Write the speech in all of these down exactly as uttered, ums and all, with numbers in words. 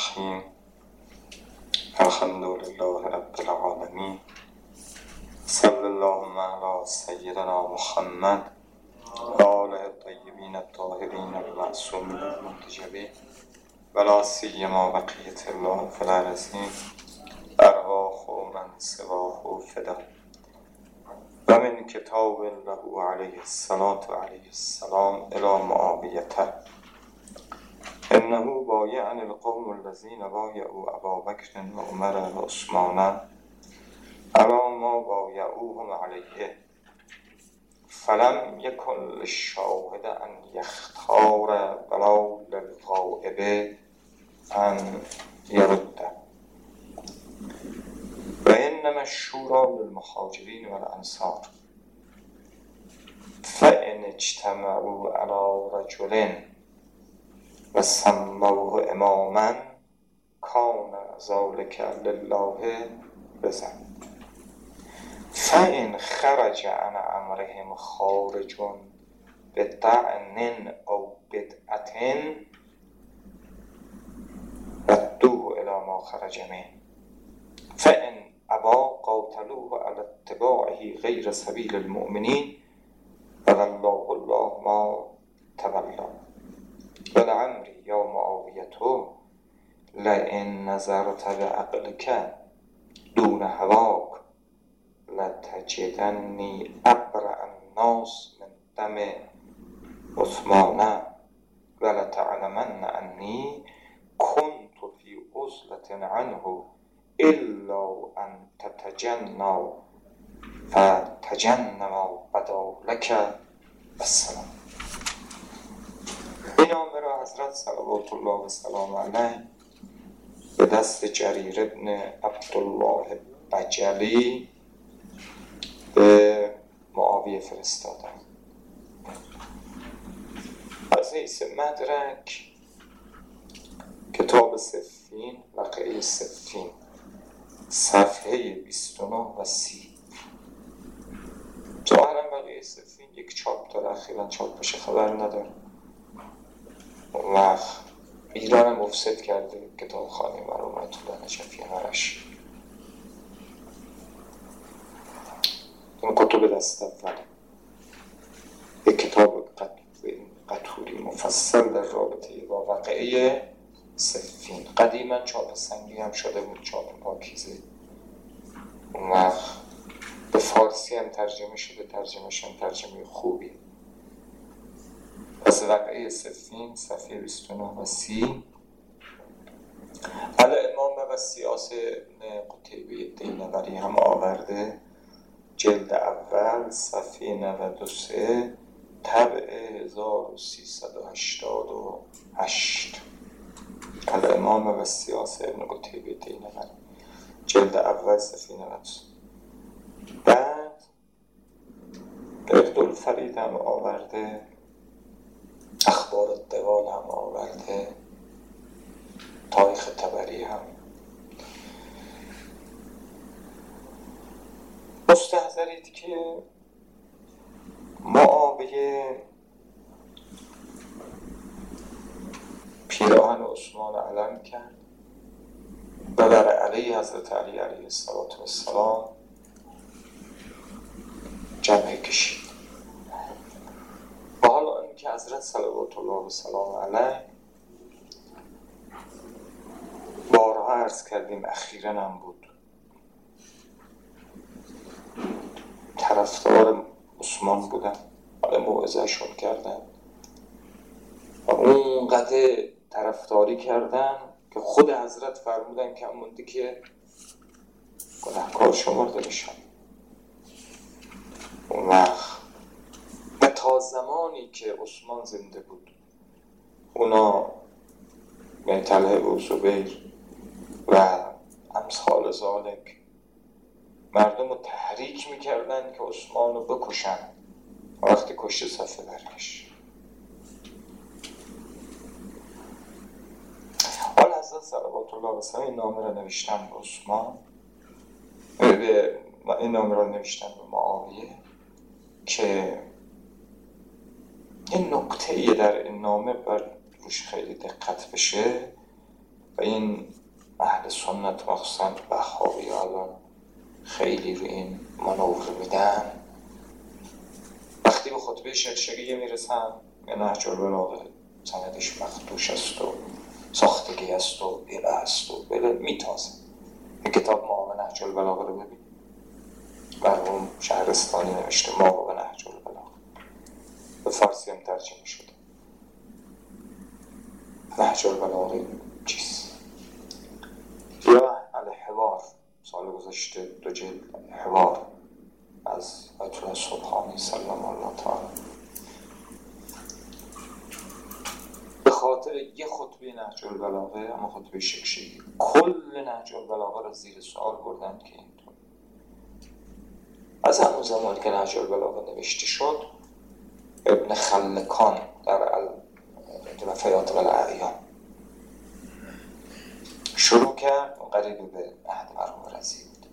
الرحیم الحمد لله رب العالمین صلی اللهم علی سیدنا محمد و آله الطیبین الطاهرین المعصومین المنتجبین و لا سیما بقیة الله فی الارضین ارواح من سواه فدا و من کتاب له علیه الصلاة و علیه السلام الی معاویة انه بایعن القوم الذین بایعوا ابا بکر و عمر و عثمان علی ما بایعوهم علیه فلم یکن للشاهد ان یختار ولا للغائب ان یرد و انما الشورى للمهاجرین و الانصار فان اجتمعوا علی رجل و سموه اماما کان ذلک لله رضا فان خرج عن امرهم خارج بطعن او بدعة ردوه الی ما خرج منه فان ابا قاتلوه علی اتباعه غیر سبیل المؤمنین والله الله ما تولی ولعمری یا معاویة لئن نظرت بعقلک دون هواک لتجدنی ابرأ الناس من دم عثمان ولتعلمن انی کنت فی عزلة عنه الا ان تتجنوا فتجنوا بدا لک السلام. این نامه را حضرت صلوات الله و سلام علیه به دست جریر ابن عبدالله بجلی به معاویه فرستادند. از حیث مدرک کتاب صفین واقعه صفین صفحه بیست و نه و سی ظاهرا واقعه صفین یک چاپ داره، اخیراً چاپ بشه خبر نداره. اون وقت ایران هم مفسد کرده کتاب خانه مرحوم آیت الله نجفی مرش. اون کتب دست اول یک کتاب قطوری مفصل در رابطه با واقعه صفین قدیما چاپ سنگی هم شده بود، چاپ پاکیزه. اون وقت به فارسی هم ترجمه شده، ترجمهش هم ترجمه خوبی. پس واقعه صفین صفحه بیست و نه و سی الامام و سیاس ابن قتیبه دینوری هم آورده، جلد اول صفحه نود و سه طبع هزار و سیصد و هشتاد و هشت الامام و سیاس ابن قتیبه دینوری جلد اول صفحه نود و سه. بعد عبدالفرید هم آورده، اخبار الدوال هم آورده، تاریخ طبری هم. مستحضرید که معاویه پیراهن عثمان علم کرد و بر علیه حضرت علی علیه السلام جبهه کشید. و حالا این که حضرت صلوات الله و سلام علیه بارها عرض کردیم، اخیراً هم بود، طرفدار عثمان بودن، حالا موعظه شون کردن و اونقدر طرفداری کردن که خود حضرت فرمودن که هم موندی که گناهکار شمرده بشن. اون وقت و تا زمانی که عثمان زنده بود اونا یعنی طلحه و زبیر و امثال ذالک مردم رو تحریک میکردن که عثمان رو بکشن. وقتی کشته صفحه برگشت. حالا حضرت صلوات الله و سلام این نامه را نوشتن به عثمان، این نامه را نوشتن به معاویه که این نکته در این نامه بر روش خیلی دقت بشه و این اهل سنت مخصوصا بهایی الان خیلی رو این مانور میدن. وقتی به خطبه شرشریه میرسن یا نهج البلاغه سندش مخدوش است و ساختگی است و بیره است و بله میتازه. این کتاب ما به نهج البلاغه رو ببین، مرحوم شهرستانی نوشته ما به نهج البلاغه، به فارسی هم ترجمه شده. نهج البلاغه چیست؟ یا الحوار، سال گذشته دو جلد حوار از آیت الله سبحانی سلام الله تعالی. به خاطر یه خطبه نهج البلاغه، اما خطبه شکشی، کل نهج البلاغه را زیر سوال بردن که اینطور. از همون زمان که نهج البلاغه نوشته شد، ابن خلکان در الوفیات و الاعیان شروع کرد، قریب به عهد مرحوم رضی بود،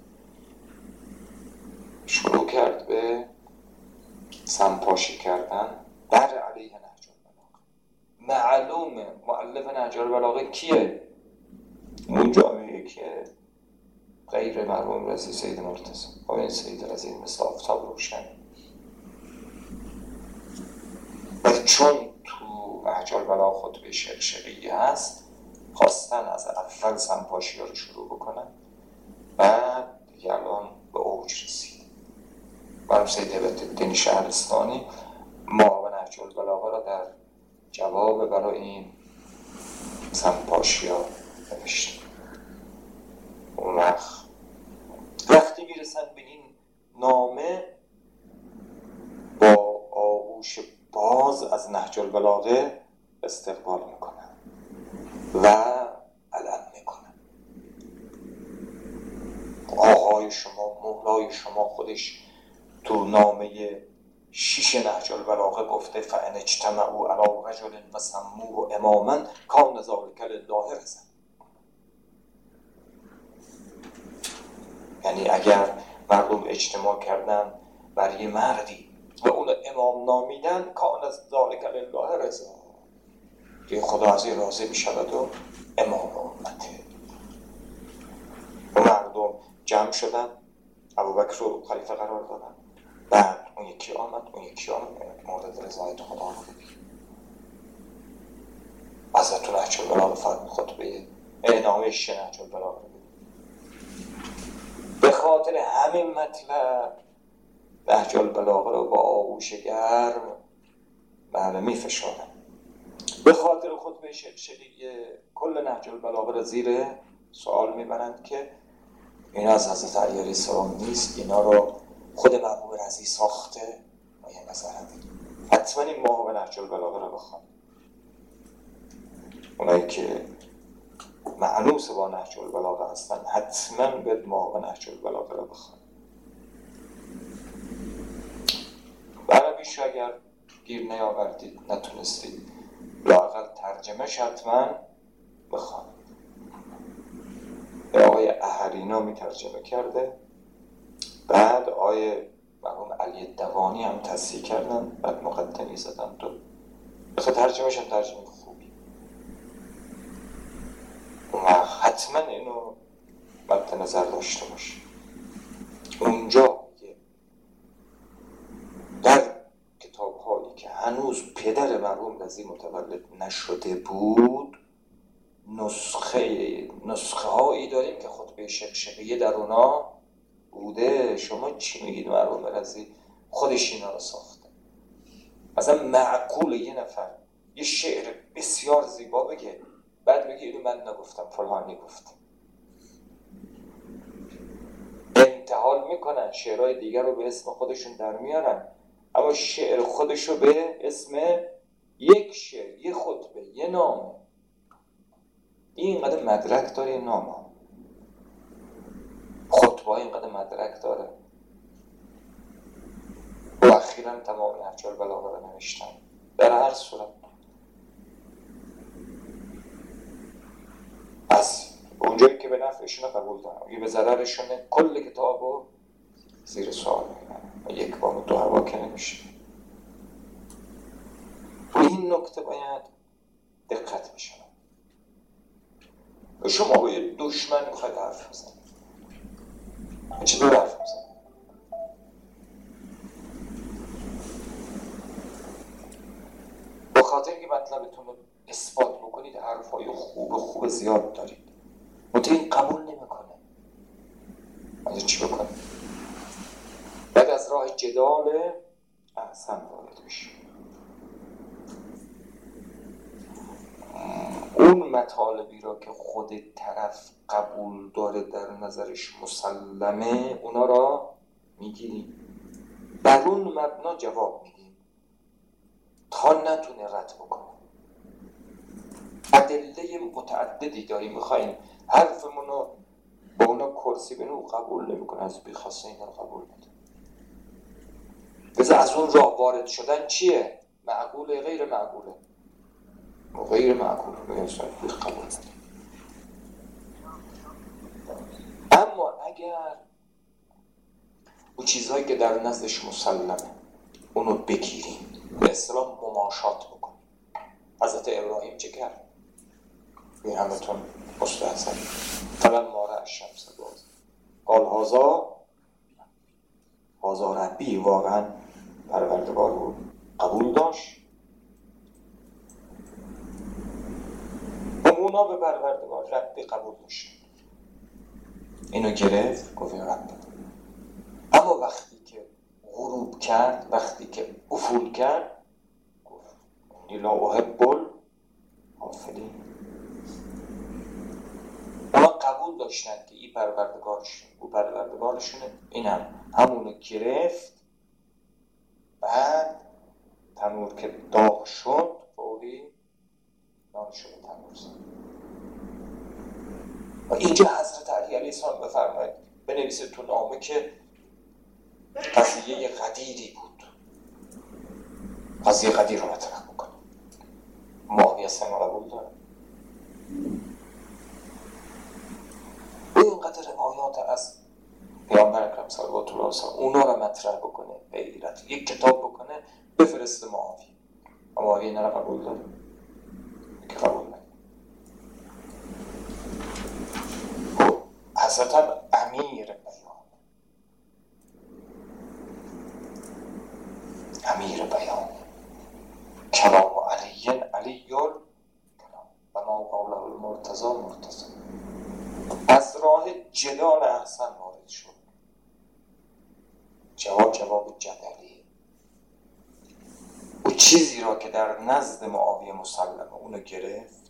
شروع کرد به سمپاشی کردن بر علیه نهج البلاغه. معلومه مؤلف نهج البلاغه کیه؟ اون جامعه که غیر مرحوم رضی سید مرتضی و این سید رضی مثل آفتاب روشن. و چون تو نهج البلاغه خطبه شرشریه هست، خواستن از اول سمپاشی ها رو شروع بکنن، بعد دیگه الان به اوج رسید. مرحوم سید هبت‌الدین شهرستانی ما و نهج البلاغه را در جواب برای این سمپاشی ها نوشته. اون وقت وقتی میرسن به این نامه، با آغوش باز از نهج البلاغه استقبال میکنن و علم میکنن. آقای شما، مولای شما خودش تو نامه شیش نهج البلاغه گفته فان اجتمعوا علی رجل و سموه اماما کان ذلک لله رضا. یعنی اگر مردم اجتماع کردن بر یه مردی و اون امام نامیدن، کان ذلک لله رضا، که خدا از این راضی میشود و امام امته. و مردم جمع شدن، ابوبکر رو خلیفه قرار دادن، بعد اون یکی آمد، اون یکی آمد، مورد رضایت خدا رو بگیر. حضرت نهج البلاغه فرمود خطبه اعلامه شش نهج البلاغه رو بگیر. به خاطر همین مطلب نهج البلاغه رو با آغوش گرم بله میفشارن. به خاطر خطبه شرشریه کل نهج البلاغه رو زیر سوال میبرند که این از حضرت علی علیه السلام نیست، اینا رو خود مرحوم رضی ساخته. و یه نظر همین حتما این ما به نهج البلاغه رو بخوان. اونایی که معنوس با نهج البلاغه هستن حتما به ما به نهج البلاغه رو بخوان. عربیش اگر گیر نیاوردید، نتونستید، لااقل ترجمهش حتما بخوان. آقای احرینا می ترجمه کرده، بعد آقای مرحوم علی دوانی هم تصحیح کردن، بعد مقدمی زدن. تو بخواه ترجمهش هم ترجمه خوبی. و حتما اینو مد نظر داشته باشه. اونجا در کتاب هایی که هنوز پدر مرحوم رضی متولد نشده بود، نسخه نسخه هایی داریم که خطبه شرشریه در اونا بوده. شما چی میگید مرحوم رضی خودش اینا رو ساخته؟ مثلا معقول یه نفر یه شعر بسیار زیبا بگه، بعد بگه اینو من نگفتم، فلانی گفته. انتحال میکنن، شعرهای دیگر رو به اسم خودشون در میارن، اما شعر خودش رو به اسم یک شعر، یه خطبه، یه نامه. اینقدر مدرک داره این نامه، خطبه اینقدر مدرک داره. و اخیراً تمام نهج البلاغه رو نوشتن. در هر صورت از اونجایی که به نفعشون قبول دارم، اگه به ضررشونه کل کتاب رو زیر سوال میبرن. یک بار دو هوا که نمیشه. این نکته باید دقت بشه شما با یه دشمن میخواید حرف بزنید، چطور حرف بزنید؟ با خاطر که مطلبتون رو اثبات بکنید حرفای خوب خوب زیاد دارید، منتها این قبول نمیکنه. از چی بکنه؟ بعد از راه جدال احسن وارد بشه. اون مطالبی را که خود طرف قبول داره در نظرش مسلمه، اونا را میگیریم، بر اون مبنا جواب میدیم تا نتونه رد بکنه. ادله متعددی داریم، میخواییم حرفمون رو با اونا کرسی بینو قبول نمیکنه، از بی خاصه اینا رو قبول نده. بذار از اون راه وارد شدن چیه؟ معقوله غیر معقوله؟ غیر معقول قبول نده. اما اگر اون چیزهایی که در نزدش مسلمه اونو بگیریم، به اصطلاح مماشات بکنیم. حضرت ابراهیم چه کرد؟ این همتون مستحسن فلان ماره الشمس باز قال هازا هازا ربی، واقعا پروردگار بود، قبول داشت. اونا به پروردگار ربی قبول داشت، اینو گرفت گفت ربی. اما وقتی که غروب کرد، وقتی که افول کرد، گفت انی لا احب الآفلین. اونا قبول داشتن که این پروردگارشون، او پروردگارشونه، این هم همونو گرفت. بعد تنور که داغ شد فوری نانشو به تنور زد. و اینجا حضرت علی علیه السلام بفرمایید بنویسه تو نامه که قضیه قدیری بود، قضیه قدیر رو مطرح بکنه. معاویه اصلا قبول داره. اینقدر روایات از پیامبر اکرم صلوات الله علیه اونا رو مطرح بکنه، غیرت یک کتاب بکنه بفرسته معاویه. معاویه اینا رو قبول داره که قبول نکنه. حضرت هم امیر بیان، امیر بیان کلام علی علی کلام و ما قوله المرتضی مرتضی. از راه جدال احسن وارد شد. جواب جواب جدلی. او چیزی را که در نزد معاویه مسلمه اونو گرفت.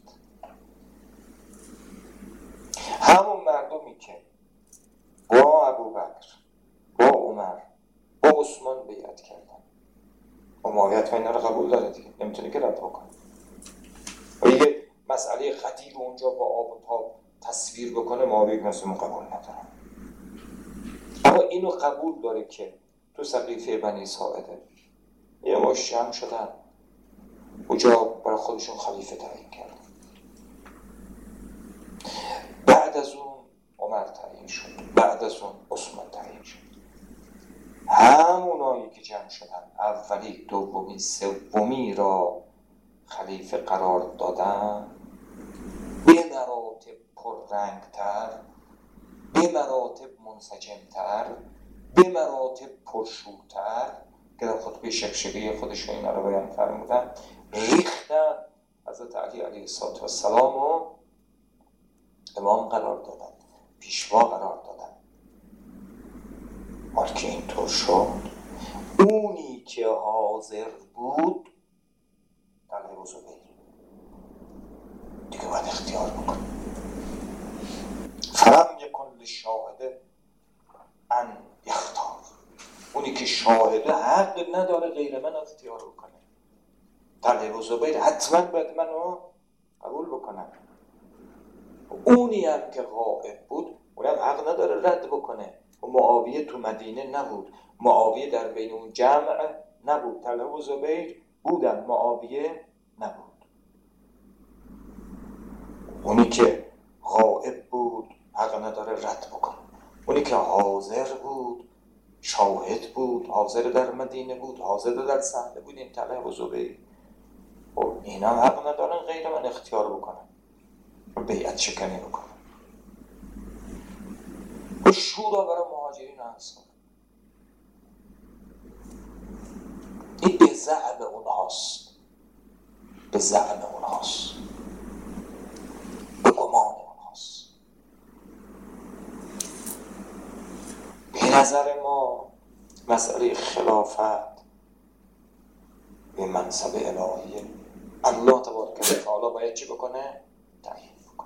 همون مردمی که با ابوبکر، با عمر، با عثمان بیعت کردن و معاویه ها اینا رو قبول داره دیگه، نمیتونه که رد بکنه. و یه مسئله قدیر اونجا با آب و تاب تصویر بکنه، معاویه مثلا قبول نداره. اما اینو قبول داره که تو سقیفه بنی ساعده یه ماش جمع شدن اونجا برای خودشون خلیفه تعیین کردن. بعد از اون عمر تعیین شد، بعد از اون عثمان تعیین شد. همونایی که جمع شدن اولی، دومی، سومی را خلیفه قرار دادن، به مراتب پررنگتر، به مراتب منسجمتر، به مراتب پرشورتر که در خطبه شکشگی خودش اینا رو بیان فرمودن، ریختن حضرت علی علیه السلام و امام قرار دادن، پیشوا قرار دادن. حال که اینطور شد، اونی که حاضر بود طلحه و زبیر دیگه باید اختیار بکنه. فلم یکن للشاهد ان یختار. اونی که شاهده حق نداره غیر من اختیار بکنه. طلحه و زبیر حتما باید منو قبول بکنن. اونی هم که غائب بود اونم حق نداره رد بکنه. و معاویه تو مدینه نبود، معاویه در بین اون جمع نبود، طلحه و زبیر بودن، معاویه نبود. اونی که غائب بود حق نداره رد بکنه. اونی که حاضر بود، شاهد بود، حاضر در مدینه بود، حاضر در صحنه بود، این طلحه و زبیر، اینا حق ندارن غیر من اختیار بکنن. بیعت شکنی بکنه. و شورا برای مهاجرین انصار، این به زعم اونهاست، به زعم اونهاست، به گمان اونهاست. به نظر ما مسئله خلافت به منصب الهیه، الله تبارک و تعالی باید چی بکنه؟ تعیین بکنه.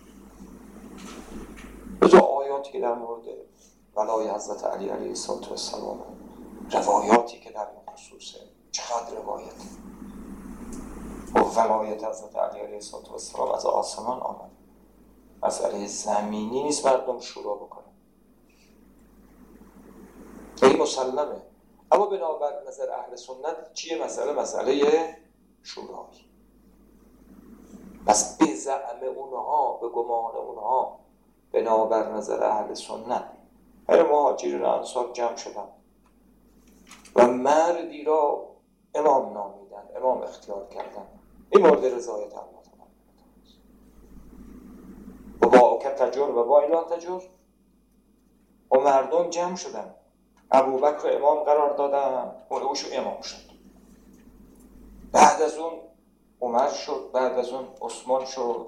بجا آیاتی که در مورد ولای حضرت علی علیه السلام، روایاتی که در این خصوصه، چقدر روایت و ولایت حضرت علی علیه السلام از آسمان آمد. مسئله زمینی نیست مردم شورا بکنه، این مسلمه. اما بنابر نظر اهل سنت چیه مسئله؟ مسئله شورایی. پس به زعم اونها، به گمان اونها، بنابر نظر اهل سنت هر مهاجرین انصار جمع شدن و مردی را امام نامیدن، امام اختیار کردن. این مورد رضایت الله تعالی و با که تجر و با ایلا تجر و مردم جمع شدن، ابوبکر امام قرار دادن، اون اوشو امام شد. بعد از اون عمر شد، بعد از اون عثمان شد.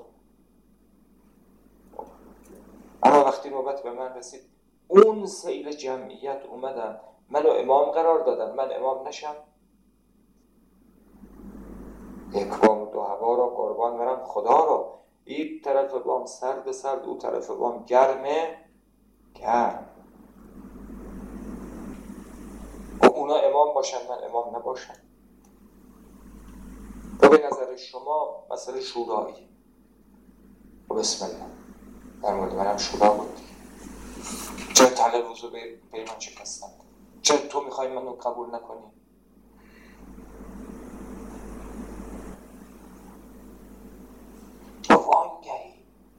اما وقتی نوبت به من رسید، اون سیل جمعیت اومدن منو امام قرار دادن، من امام نشم؟ یک بام دو هوا را قربان برم خدا را، این طرف بام سرد سرد، اون طرف بام گرمه گرم. و اونا امام باشن من امام نباشم. و به نظر شما مسئله شورایی و بسم الله در مورد منم شورا بود. چرا طلب وضو پیمان شکستن؟ چرا تو میخوای منو قبول نکنی؟ و وانگهی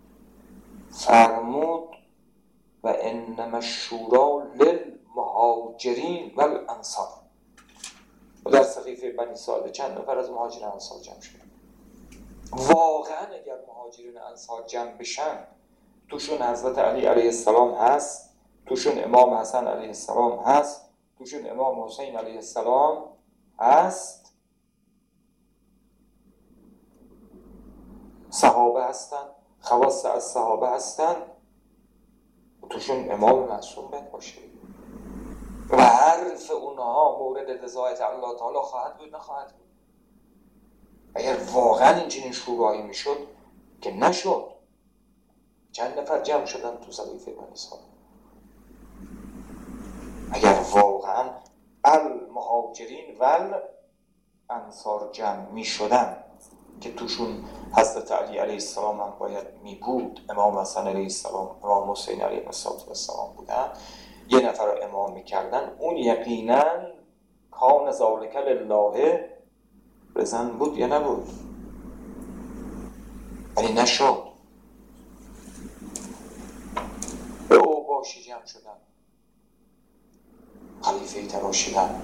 فرمود و انما الشورا للمهاجرین و الانصار. و در صحیفه بنی ساعده چند نفر از مهاجرین انصار جمع شدن. واقعا اگر مهاجرین انصار جمع بشن، توشون حضرت علی علیه السلام هست، توشون امام حسن علیه السلام هست، توشون امام حسین علیه السلام هست، صحابه هستن، خواص از صحابه هستن، توشون امام معصوم باید باشه و حرف اونها مورد رضایت الله تعالی خواهد بود نخواهد بود. اگر واقعا اینجوری شورایی میشد که نشد، چند نفر جمع شدن تو صحیفه بنی ساعده. اگر واقعا المهاجرین و الانصار جمع می شدن که توشون حضرت علی علیه السلام هم باید می بود، امام حسن علیه السلام، امام حسین علیه السلام بودن، یه نفر رو امام می کردن، اون یقینا کان ذالک لله بزن بود یا نبود؟ ولی نشد. به او باشی جمع شدن، خلیفه تراشیدن،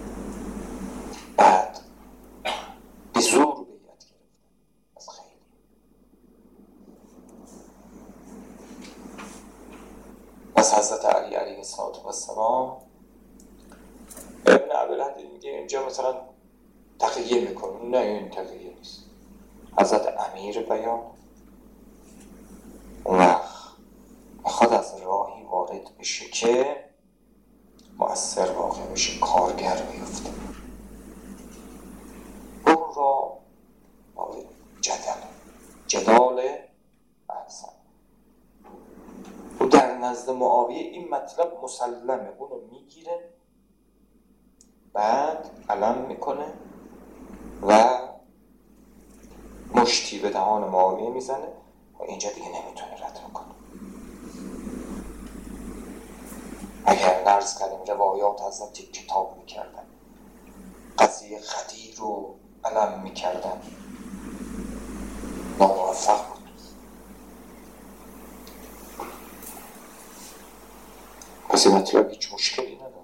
بعد به زور بیعت گرفتن از خیلی. از حضرت علی علیه السلام ابن عبدالحدید میگه اینجا مثلا تقیه میکنه. نه این تقیه نیست، حضرت امیر بیان اون وقت بخواد از راهی وارد بشه که مؤثر واقع بشه، کارگر بیفته، اون را جدل جدال احسن. و در نزد معاویه این مطلب مسلمه، اونو میگیره، بعد علم میکنه و مشتی به دهان معاویه میزنه و اینجا دیگه نمیتونه رد کنه. اگر نرز کردیم روایات حضرت کتاب میکردن، قضیه خدیر رو علم میکردن، ناموفق بود. پس این مطلب هیچ مشکلی نداره.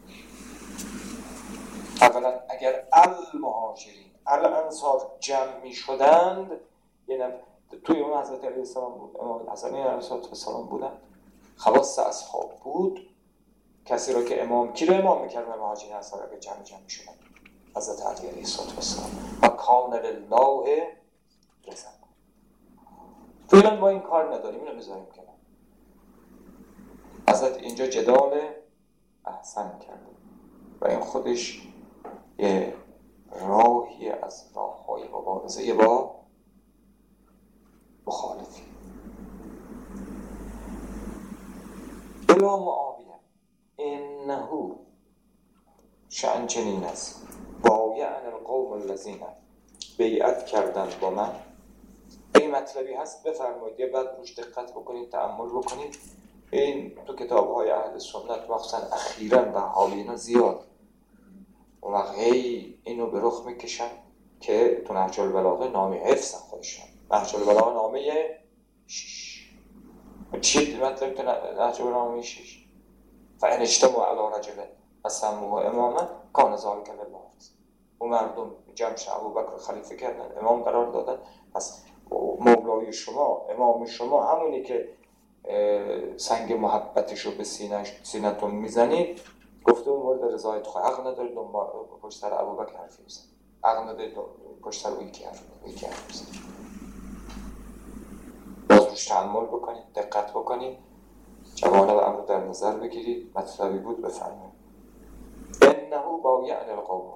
اولا اگر المهاجرین الانصار جمع می شدند، یعنی توی اون حضرت علیه السلام بود، امام حسن علیه السلام بودن، خواص اصحاب بود. کسی را که امام کی رو امام میکرد؟ مهاجرین انصار که جمع جمع شدن حضرت علی علیه السلام و کان لله رضا. فعلا ما این کار نداریم، اینو بذاریم کنار. حضرت اینجا جدال احسن کرده و این خودش یه راهی از راه‌های مبارزه با مخالفی. الا معاویه انه شأن چنین است، بایعن القوم الذین بیعت کردن با من. این مطلبی هست بفرمایید یه بعد روش دقت بکنید، تأمل بکنید. این تو کتاب‌های اهل سنت مخصوصا اخیراً و حالینا زیاد و هی اینو به رخ میکشن که تو نهج البلاغه نامه حفظن خودشون. نهج البلاغه نامه شش. چی مطلب تو نهج البلاغه نامه شش؟ فإن اجتمعوا علی رجل فسموه اماما کان ذلک لله. و مردم جمع شدن ابوبکر خلیفه کردن، امام قرار دادن. پس مولای شما، امام شما همونی که سنگ محبتشو به سینه‌تون میزنید، گفته اون مورد رضایت خواهد. حق ندارید پشت سر ابوبکر حرفی بزنید، حق ندارید پشت سر او یکی حرف بزنید. باز روش تأمل بکنید، دقت بکنید، جوانب امر در نظر بگیرید. مطلبی بود بفرمایید. انه بایعن القوم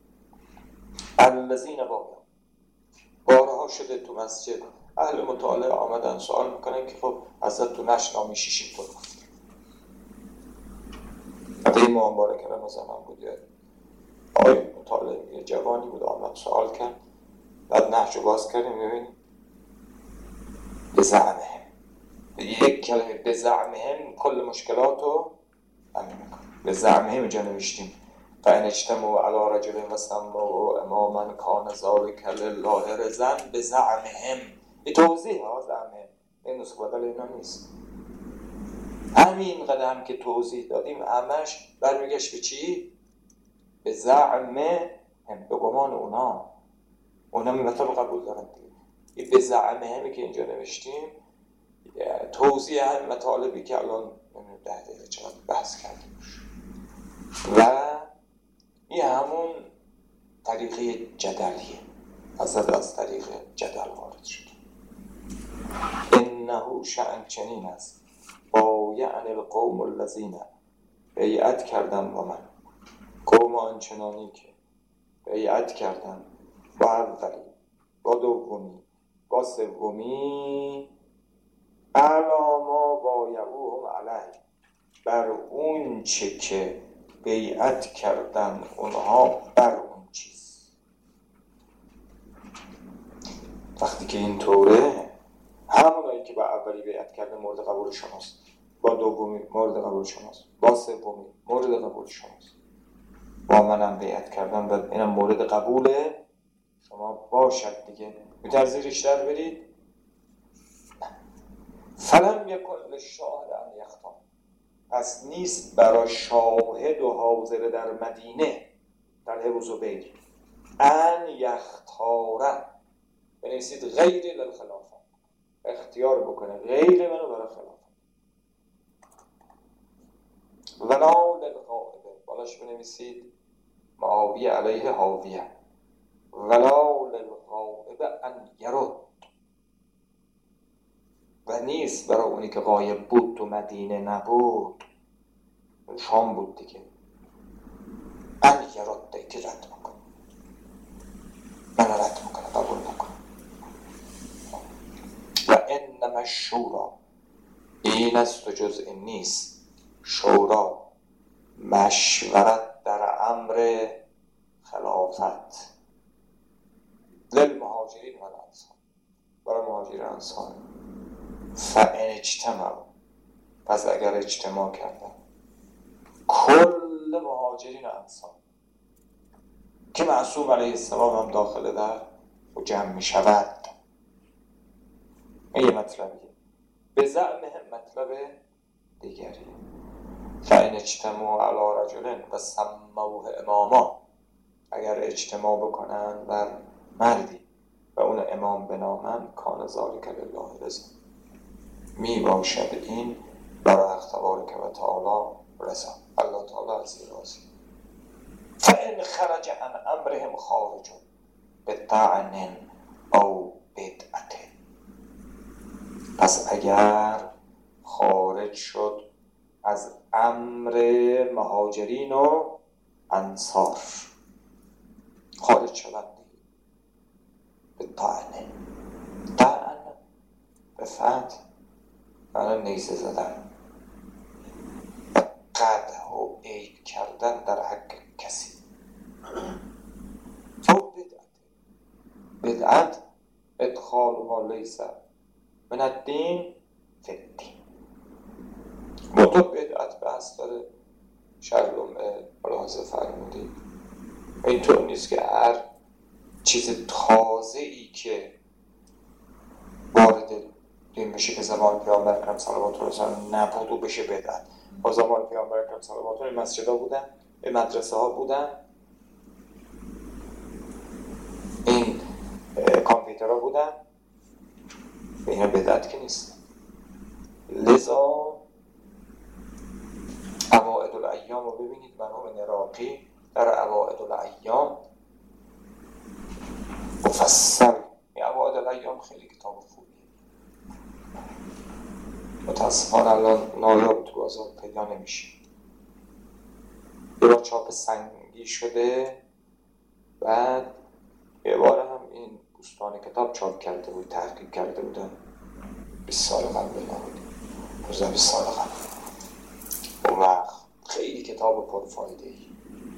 الذین بایعوا. بارها شده تو مسجد اهل مطالعه آمدن سوال میکنن که خب حضرت تو نشر نامی شیشی طور گفت. حتی این مبارک رمضان بود، آقای مطالعه جوانی بود آمد سوال کرد، بعد نهج باز کردیم میبینیم به زعمهم، یک کلمه به زعمهم کل مشکلاتو همین میکنه. به زعمهم اینجا نوشتیم فإن اجتمعوا علی رجل فسموه اماما کان ذلک لله رضا به زعمهم. این توضیح ها زعمهم، این نسخه بدل اینا نیست. همین قدم که توضیح دادیم همش برمیگشت به چی؟ به زعمهم، به گمان اونا. اونا مطلب قبول دارن دیگه. این به زعمهمی که اینجا نوشتیم توضیح هم مطالبی که الان ده دقیقه چقدر بحث کردیم و این همون طریقه جدلیه. حضرت از طریق جدل وارد شد. انه شأن چنین است، بایعن القوم الذین بیعت کردن با من، قوم آنچنانی که بیعت کردن با اولی، با دومی، با سومی، علی ما بایعوهم علیه، بر اون چه که بیعت کردن اونها بر اون چیز. وقتی که این طوره، همونایی که با اولی بیعت کردن مورد قبول شماست، با دومی مورد قبول شماست، با سومی مورد قبول شماست، با منم بیعت کردن و اینم مورد قبول شما باشد دیگه. میتونید زیرش در برید. فلم یکن للشاهد ان یختار، پس نیست برای شاهد و حاضر در مدینه در ابو زبیر ان یختاره، بنویسید غیر للخلافه، اختیار بکنه غیر منو برای خلافه. ولا للغائبه، بالاش بنویسید معاویه علیه حاویه. ولا للغائبه ان یرد، و نیست برای اونی که غایب بود تو مدینه نبود، شام بود دیگه، ان یرد دیگه رد بکن، من رد بکنه، قبول بکن. و انما الشورا، این است و جز این نیست، شورا مشورت در امر خلافت للمهاجرین و الانصار، برای مهاجرین انصار. فإن اجتمعوا، پس اگر اجتماع کردن کل مهاجرین و انصار که معصوم علیه السلام هم داخل در و جمع می شود، این یه مطلبیه. به زعمه مطلب دیگری. فإن اجتمعوا علی رجل و سموه اماما، اگر اجتماع بکنن بر مردی و اون امام بنامن کان ذالک لله رضا. می باشد این برای حق تبارک و تعالی رضا. الله تعالی از این راضی. فان خرج عن امرهم خارج بطعن او بدعت. پس اگر خارج شد از امر مهاجرین و انصار، خارج شدند به طعن، طعن به فتح معنی نیزه زدن و قدح و عیب کردن در حق کسی. او بدعت، بدعت ادخال ما لیس من الدین فی الدین. منطقه بدعت بحث داره شرلوم ملاحظه فرمودی. اینطور نیست که هر چیز تازه ای که وارد دین بشه که زمان پیامبر اکرم صلوات الله علیه نبود و بشه بدعت. با زمان پیامبر اکرم صلوات الله مسجد ها بودن، به مدرسه ها بودن، این کامپیوتر ها بودن، این بدعت که نیست. لذا اوائد الایام رو ببینید، مرحوم نراقی در اوائد الایام مفصل، این اوائد الایام خیلی کتاب خوبیه، متاسفانه الان نایاب تو بازار پیدا نمیشه. یه بار چاپ سنگی شده، بعد یه بار هم این دوستان کتاب چاپ کرده بود، تحقیق کرده بودن بیست سال قبل نبود، روزه بیست سال قبل. اون وقت خیلی کتاب پرفایده ای.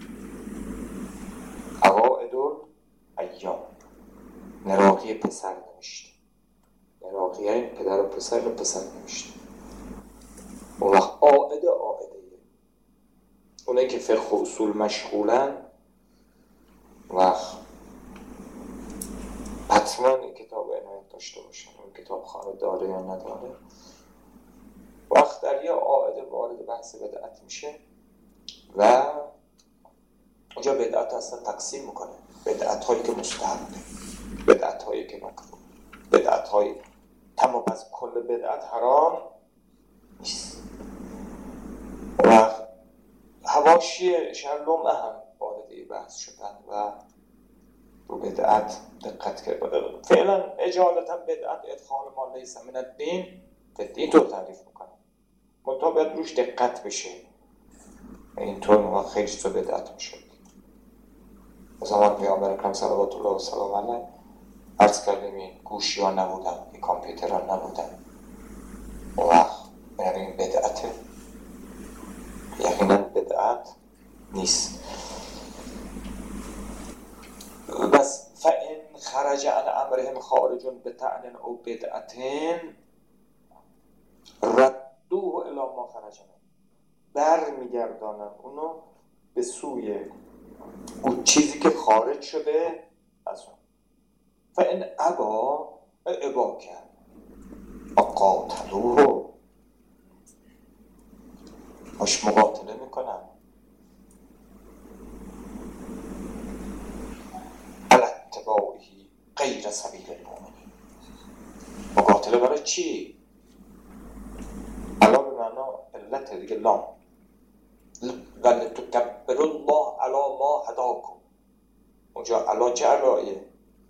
اوائد الایام نراقی پسر نوشته، نراقی این پدر و پسر رو پسر نوشته. اون وقت آعده آعده اونایی که فقه و اصول مشغولن وقت حتما این کتاب عنایت داشته باشن. اون کتاب خانه داره یا نداره. وقت در یه آعده وارد بحث بدعت میشه و اونجا بدعت اصلا تقسیم میکنه. بدعت هایی که مستحبه، بدعت هایی که مکروه، بدعت هایی تمام از کل بدعت حرام نیست. و حواشی شرلوم هم وارد بحث شدن و رو بدعت دقت کرد. فعلا اجالتا بدعت ادخال ما لیس من الدین اینطور تعریف میکنه، منطقه باید روش دقت بشه. اینطور ما خیلی تو بدعت میشد. زمان پیامبر اکرم صلوات الله و سلام علیه عرض کردیم این گوشی ها نبودن، این کامپیوتر ها نبودن. اون وقت این بدعته، یقینا بدعت نیست. بس فإن خرج عن امرهم خارج بطعن او بدعتين ردوه الی ما خرج منه، بر میگردانن اونو به سوی اون چیزی که خارج شده از اون. فإن ابا ابا کرد اقاتلوه، باش مقاتله میکنن. الاتباعی غیر سبیل المؤمنین. مقاتله برای چی؟ الان به معنا علت دیگه لام ولتکبروا الله علی ما هداکم. اونجا علا چه علایه؟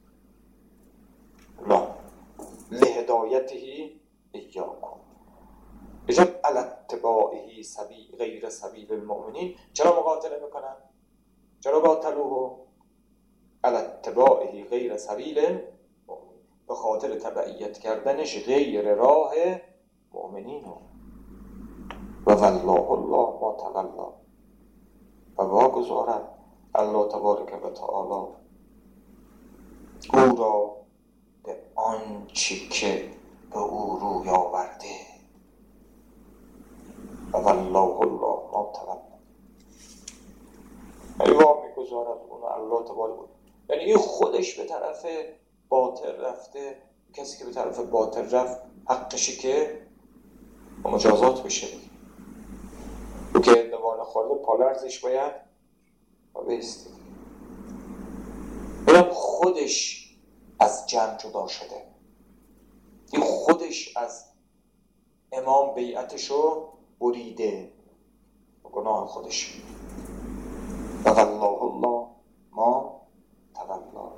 لام لهدایته ایاکم. اینجا الاتباعی سبیل غیر سبیل المؤمنین. چرا مقاتله میکنن؟ چرا قاتلوه؟ الاتباعی غیر سبیل المؤمنین، به خاطر تبعیت کردنش غیر راه مؤمنین. و والله الله ما تولا، و واگذارد الله تبارک و تعالی او را به آنچه که به او روی آورده. و والله الله ما تولا، یعنی وا میگذارد اون الله تبارک، یعنی این خودش به طرف باطل رفته. کسی که به طرف باطل رفت حقشه که مجازات بشه. او که اندوانه خورده پالرزش باید بیسته. اینم خودش از جمع جدا شده. این خودش از امام بیعتشو بریده و گناه خودش. والله الله ما تولا.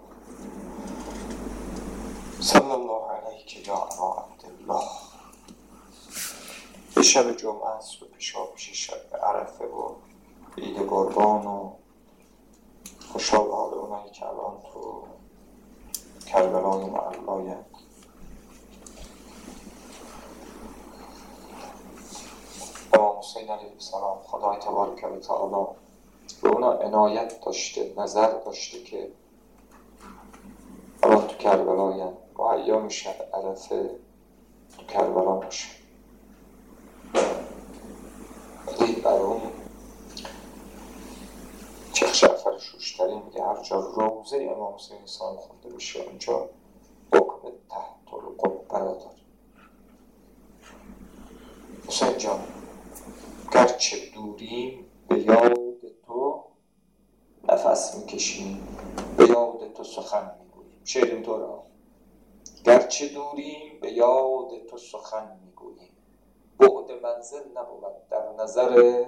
صلی الله علیک یا ابا عبدالله. به شب جمعه است و پیشاپیش شب عرفه و عید قربان و خوشحال حال اونایی که الان تو کربلای معلایند. امام حسین علیه السلام خدای تبارک و تعالی به اونا عنایت داشته، نظر داشته که الان تو کربلایند و ایام شب عرفه تو کربلا باشه. ولی بر اون شیخ جعفر شوشتری میگه هر جا روضه امام حسین السلام خونده بشه اونجا حکم تحت القبه را داره. حسین جان گرچه دوریم به یاد تو نفس میکشیم، به یاد تو سخن میگوییم. شعر اینطوره. گرچه دوریم به یاد تو سخن میگوییم، بعد منزل نبود در نظر،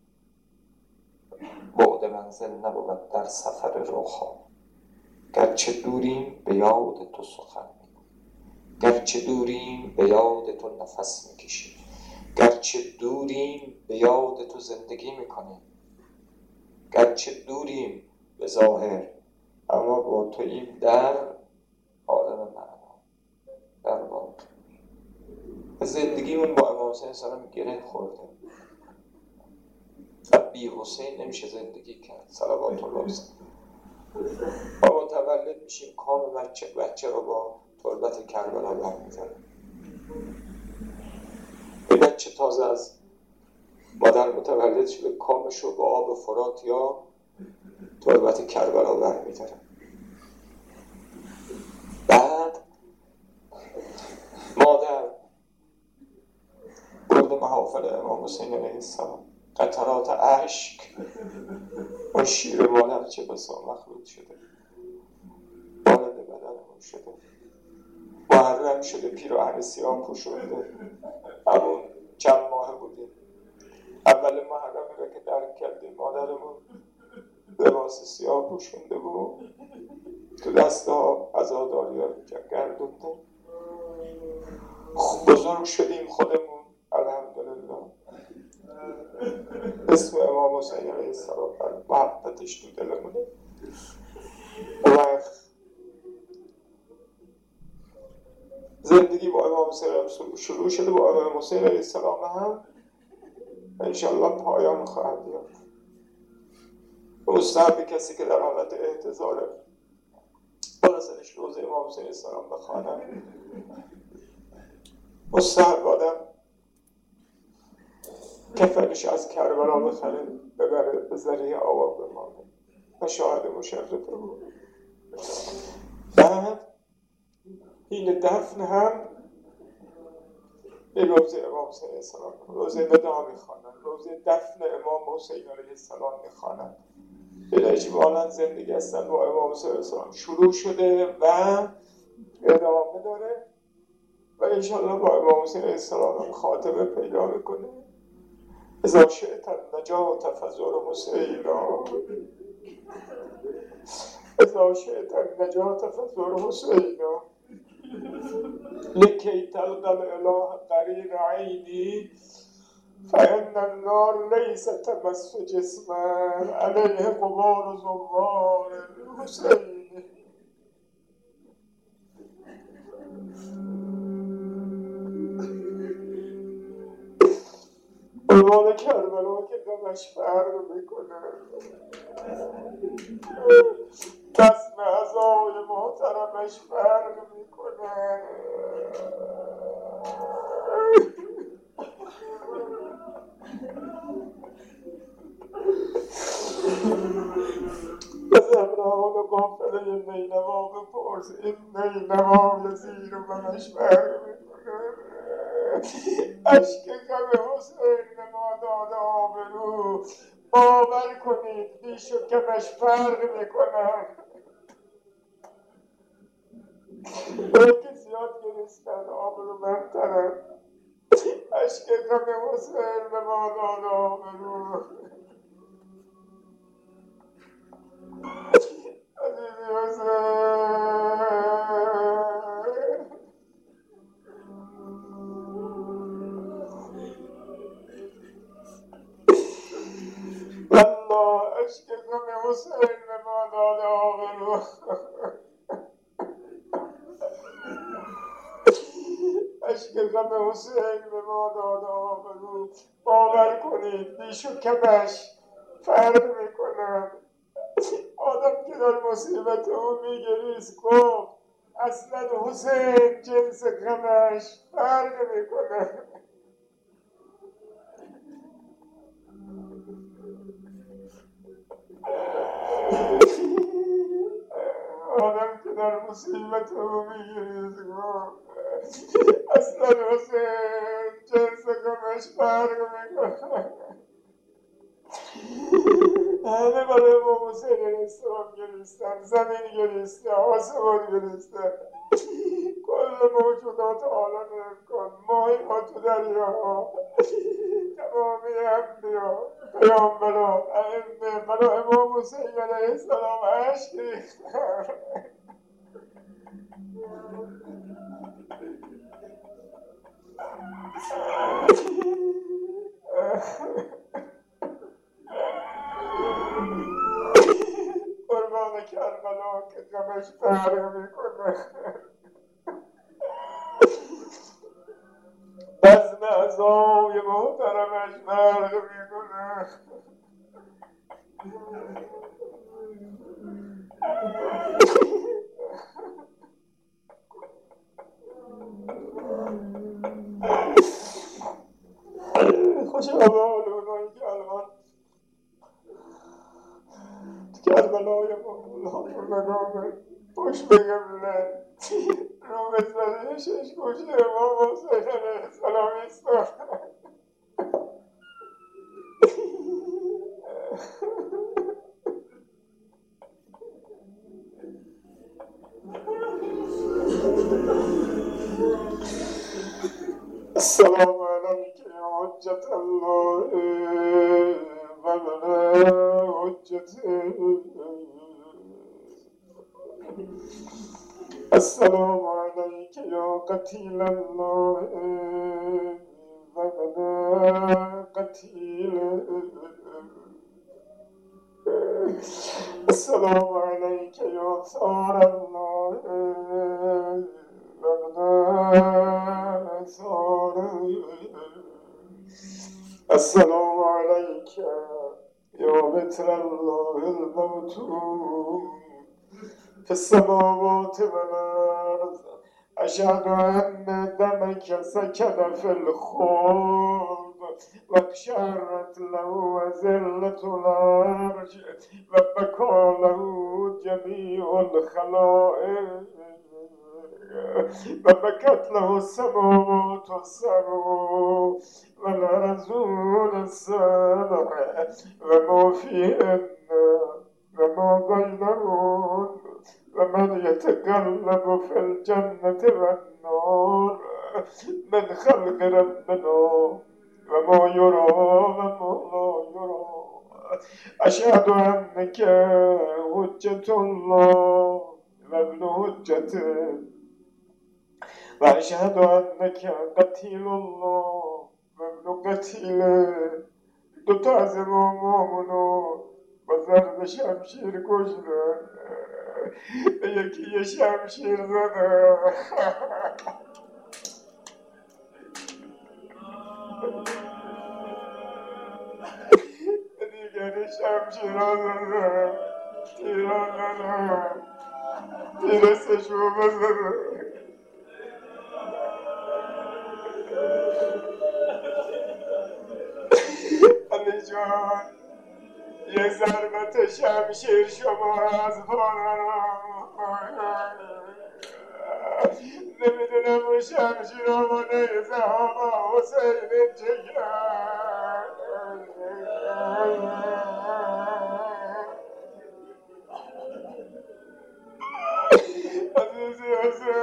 بعد منزل نبود در سفر روخا. گرچه دوریم به یاد تو سخن میگوییم، گرچه دوریم به یاد تو نفس میکشیم، گرچه دوریم به یاد تو زندگی میکنیم، گرچه دوریم به ظاهر اما با تو این در عالم معنا در واقع. زندگیمون با امام حسین سلام گره خورده. بی حسین نمیشه زندگی کرد صلوات الله علیه. ما متولد میشیم کام بچه بچه رو با تربت کربلا برمی‌داریم. یه بچه تازه از مادر متولد شده کامش رو با آب فرات یا تربت کربلا برمی‌داره. بعد مادر برد محافل امام حسین علیه السلام، قطرات اشک و شیر مادر چه بسا مخلوط شده، وارد بدنمون شده، محرم شده، پیراهن سیاه پوشونده. همون چند ماه بودیم اول محرمی را که درک کردیم مادرمون لباس سیاه پوشونده بود، تو دسته ها عزاداری ها گردونده. بزرگ شدیم خودمون الحمدلله. اسم امام حسین علیه السلام محبتش تو دلمونه. وقت زندگی با امام حسین شروع شده، با امام حسین علیه السلام هم انشالله پایان خواهد یافت. مستحب کسی که در حالت احتضاره برسنش روزه امام حسین علیه السلام بخوانم. مستحب آدم کفنش از کربلا بخره ببره به ذریعه آواب بمانه و شاهد مشرفه بود. بعد این دفن هم به روزه امام حسین علیه السلام، روزه ودا میخوانن، روزه دفن امام حسین علیه السلام میخوانن. به اجمالا زندگی هستن با امام حسین علیه السلام شروع شده و ادامه داره و انشالله با امام حسین علیه السلام خاتمه پیدا میکنه. اذا شئت النجاة فزر حسینا، اذا شئت النجاة فزر حسینا لکی تلقى الاله قریر عینی فإن النار ليس تمس جسما عليه غبار زوار الحسین. عنوان کربلا که غمش فرق میکنه، رسم عزای محترمش فرق میکنه. از ابرهان قافله نینوا بپرس، این نینوا زیر و غمش فرق میکنه. اشک غم حسین ما داده آبرو، باور کنید بیش و کمش فرق میکنه. اون که زیاد گرستن آبرو منترن عشق غم حسین به ما داد آبرو عزیزی حسین والله عشق غم حسین به ما داد آبرو عشق غم حسین به ما داد آبرو باور کنید بیش و کمش فرق میکنم آدم که در مصیبت او میگریست گفت اصلا حسین جنس غمش فرق میکنه آدم که در مصیبت او میگریست گفت اصلا حسین جنس غمش فرق میکنه همه برای امام حسین علیه السلام گریستن زمین گریسته آسمان گریسته کل موجودات عالم امکان ماهیات و دریاها تمامی انبیا پیامبران ائمه برای امام حسین علیه السلام اشک ریختن قربان کربلا که غمش فرق میکنه بزم عزای محترمش فرق میکنه خوشم به حال اونایی که الان تو کربلای مولا پشت بگمونن رو بزنه شش گوشه امام حسین علیه السلام ایستادن السلام علیک یا حجت الله و من حجته السلام علیک یا قتیل الله و من قتیل السلام علیک یا ثار الله و من ثار السلام علیک یا بتر الله الموتون في السماوات والأرض أشهد أن دمك سكن في الخلد واقشعرت له وزلة العرش وبكى له جميع الخلائق وبكت له السماوات السبع والأرضون السبع وما فيهن وما بينهن ومن يتقلب في الجنة والنار من خلق ربنا وما يرى وما لا يرى أشهد أنك حجة الله وابن حجته وأشهد أنك قتيل الله وابن قتيله دو تا از امامونو با ضرب شمشیر کشتن به یکی یه شمشیر زدن به دیگری شمشیر ها زدن تیر ها زدن تیر سشوبه زدن علی جان یه ضربت شمشیر شما از پاره نمیدونم اون شمشیر ها و نیزه ها با حسین چه کرد عزیزی حسین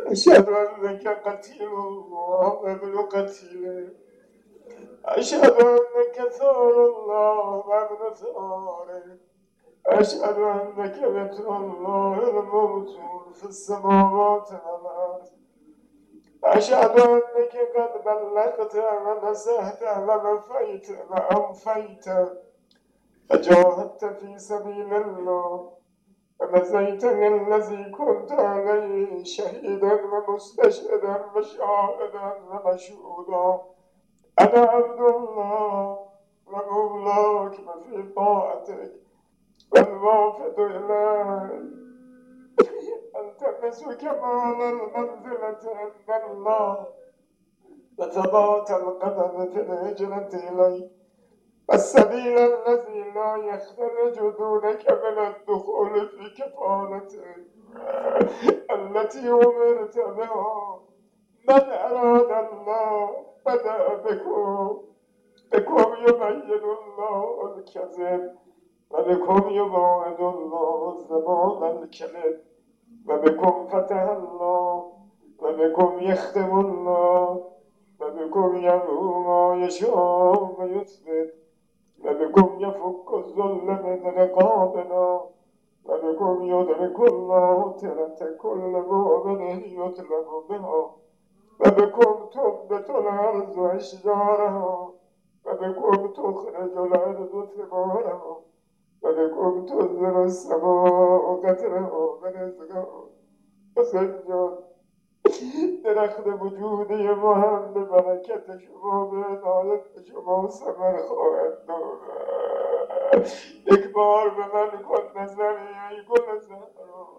أشهد أنك قتيل الله وابن قتيله أشهد أنك ثار الله وابن ثاره أشهد أنك بتر الله المبتول في السماوات والأرض أشهد أنك قد بلغت ونصحت ونفيت وأنفيت وجاهدت في سبيل الله ومزيتني الذي كنت عليه شهيدا ومستشهدا وشاهدا ومشهودا أنا عبد الله ومولاك وفي طاعتك والوافد إليك ألتمس كمال المنزلة عند الله وثبات القدم في الهجرة إليه والسبيل الذي لا يخرج دونك من الدخول في كفالته التي أمرت بها من أراد الله بدأ بكم بكم يبين الله الكذب وبكم يبعد الله الزمان الكذب وبكم فتح الله وبكم يختم الله وبكم يمحو ما يشاء ويثبت وبكم يفك الظل من رقابنا وبكم يدرك الله ترة كل مؤمن يطلب بها وبكم تنبت الأرض أشجارها وبكم تخرج الأرض ثمارها وبكم تنزل السماء قطرها ورزقها وسجد درخت وجودی ما هم به برکت شما به عنایت شما ثمر خواهد داد. یک بار به من کن نظری ای گل زهرا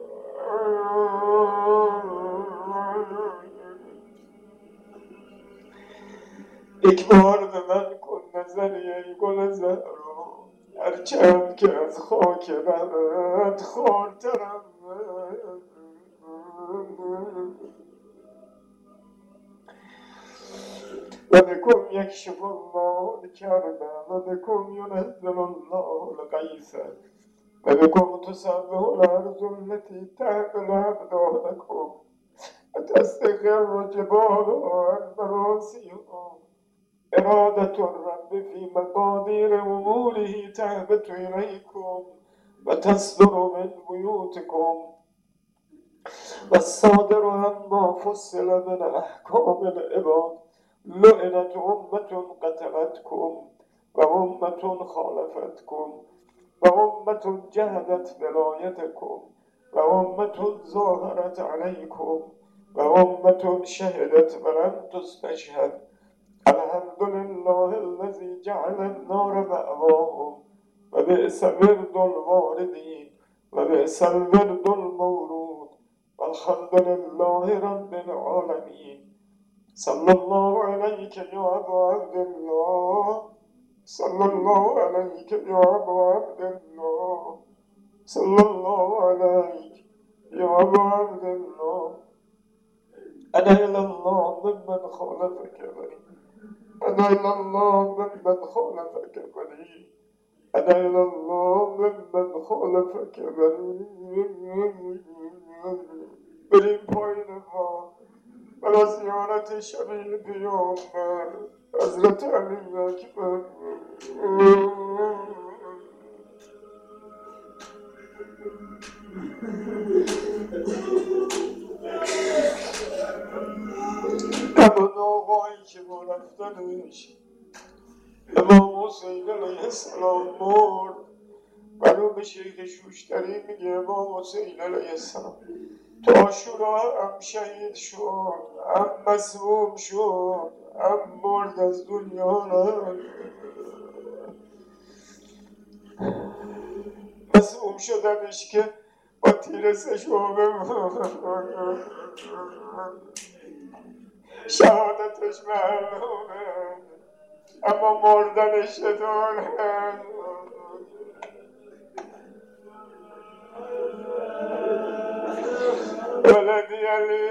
یک بار به من کن نظری ای گل زهرا هرچند که از خاک رهت خوارترم وبكم يكشف الله الكرب وبكم ينزل الله الغيث وبكم تسبح الأرض التي تحمل أبدانكم وتستقر جبالها عن مراسيها إرادة الرب في مقادير أموره تهبط إليكم وتصدر من بيوتكم والصادر عما فصل من أحكام العباد لعنت أمة قتلتكم وأمة خالفتكم وأمة جهدت ولايتكم وأمة ظاهرت عليكم وأمة شهدت ولم تستشهد الحمد لله الذي جعل النار مأواهم وبئس ورد الواردين وبئس الورد المورود والحمد لله رب العالمين صلى الله عليك يا أبا عبد الله صلى الله عليك يا أبا عبد الله صلى الله عليك يا أبا عبد الله أنا إلى الله ممن خالفك بريء أنا إلى الله ممن خالفك بريء أنا إلى الله ممن خالفك بريء بریم پایین ما برای زیارت شبیه پیامبر حضرت علی اکبر اما آقایی که با رفتنش امام حسین علیه السلام مرد برو به شیخ شوشتری میگه امام حسین علیه السلام تو عاشورا هم شهید شد هم مسموم شد هم مرد از دنیا رفت مسموم شدنش که با تیر سشوبه شهادتش معلومه اما مردنش چطوره ولدي علي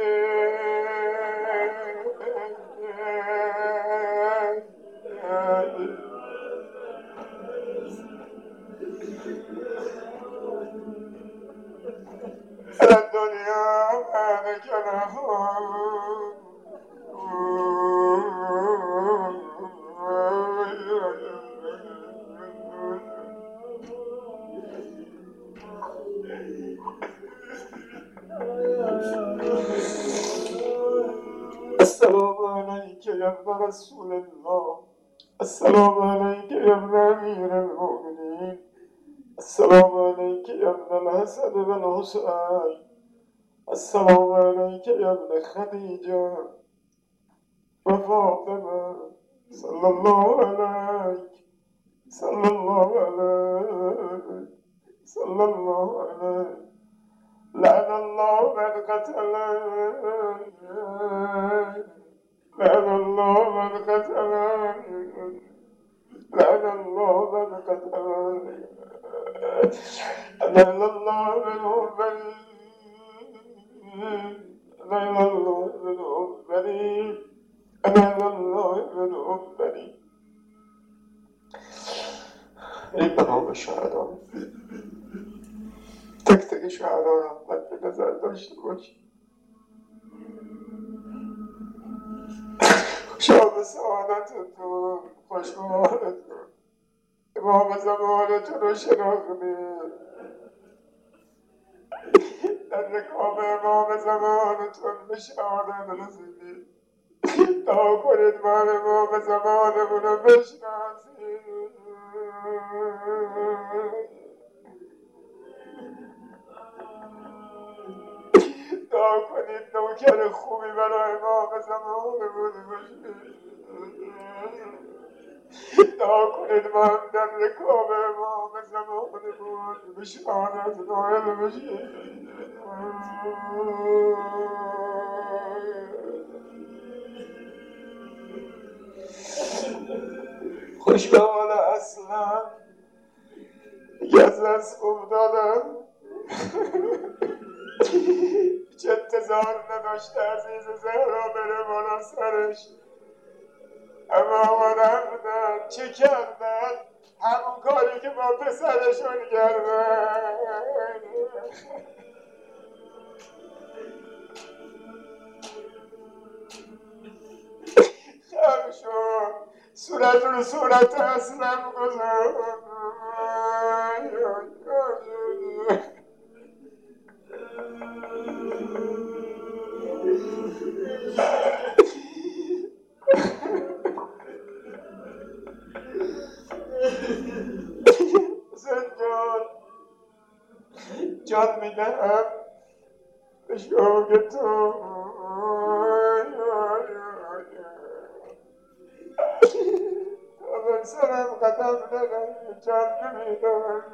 الدنيا ما ذكره رسول الله. السلام عليك يا ابن أمير المؤمنين. السلام عليك يا ابن الحسن والحسين. السلام عليك يا ابن خديجة وفاطمة. صلى الله عليك صلى الله عليك صلى الله عليك. لعن الله من قتلك، لعن الله من قتلك، لعن الله من قتلك. لعن الله منهم بريء، لعن الله منهم بريء، لعن الله منهم بريء. این بنام شهدا، تک تک شهدا را مد نظر داشته باشید. خوشا به سعادتتون، خوش به حالتون. امام زمانتون رو شناختید، در رکاب امام زمانتون به شهادت رسیدید. دعا کنید ما امام زمانمون رو بشناسید. دعا کنید نوکر خوبی برای امام زمانمون باشید. دعا کنید ما هم در رکاب امام زمانمون به شهادت نائل باشید. خوش به حال اصلا دیگه از دست افتادم. هیچ انتظار نداشته عزیز زهرا بره بالا سرش، اما آمدن بودن چه کردن؟ همون کاری که با پسرشون کردن. خم شد، صورت رو صورت اصلم گذار. زنجان جان میدهم به شوق تو. تا سرم قدم دارم جان نمیدم.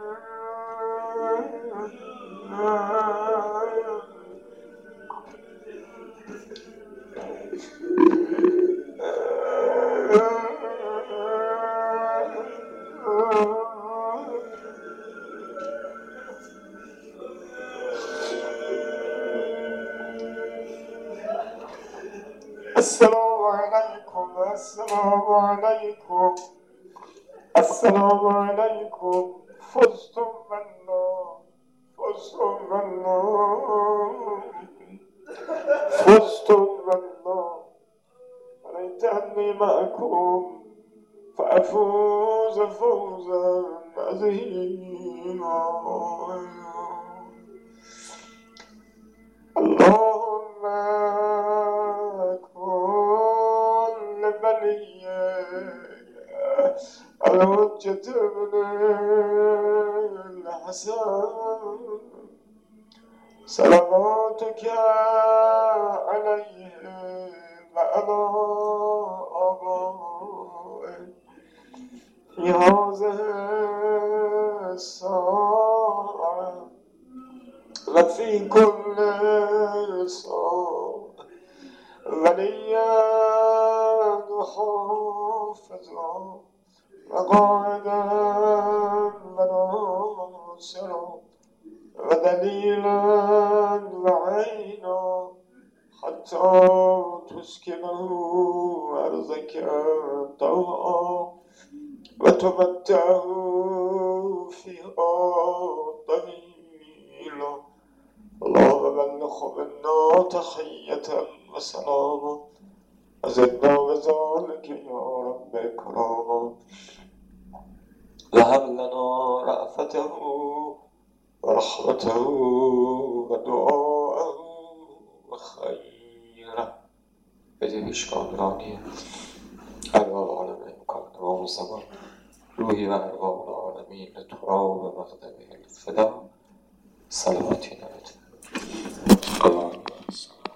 السلام عليكم السلام عليكم السلام عليكم. فزتم والله فزتم والله فزتم والله. وليت أني معكم فأفوز فوزا عظيما. اللهم كن لبنيك الحجة ابن الحسن صلواتك عليه وعلى آبائه في هذه الساعة وفي كل ساعة وليا وحافظا وقائدا وناصرا ودليلا وعينا حتى تسكنه أرضك طوعا وتمتعه فيها طويلا. اللهم بلغ منا تحية وسلاما وزدنا بذلك يا رب كراما. وهب لنا رأفته ورحمته ودعاءه وخيره. بده اشکال رانیه. ارواح عالم امکان و زمان روحی و ارواح العالمین تراب مقدمه الفدا صلواتی نبید.